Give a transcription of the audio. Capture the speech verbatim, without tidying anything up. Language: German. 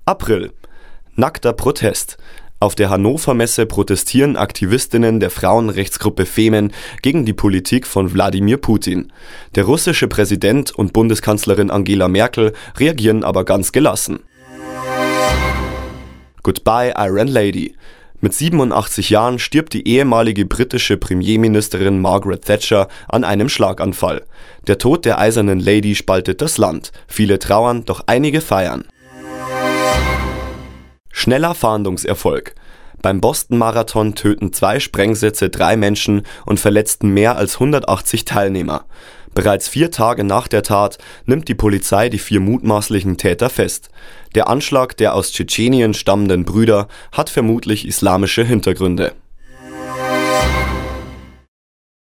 April. Nackter Protest. Auf der Hannover Messe protestieren Aktivistinnen der Frauenrechtsgruppe Femen gegen die Politik von Wladimir Putin. Der russische Präsident und Bundeskanzlerin Angela Merkel reagieren aber ganz gelassen. Goodbye Iron Lady. Mit siebenundachtzig Jahren stirbt die ehemalige britische Premierministerin Margaret Thatcher an einem Schlaganfall. Der Tod der Eisernen Lady spaltet das Land. Viele trauern, doch einige feiern. Schneller Fahndungserfolg. Beim Boston-Marathon töten zwei Sprengsätze drei Menschen und verletzten mehr als hundertachtzig Teilnehmer. Bereits vier Tage nach der Tat nimmt die Polizei die vier mutmaßlichen Täter fest. Der Anschlag der aus Tschetschenien stammenden Brüder hat vermutlich islamische Hintergründe.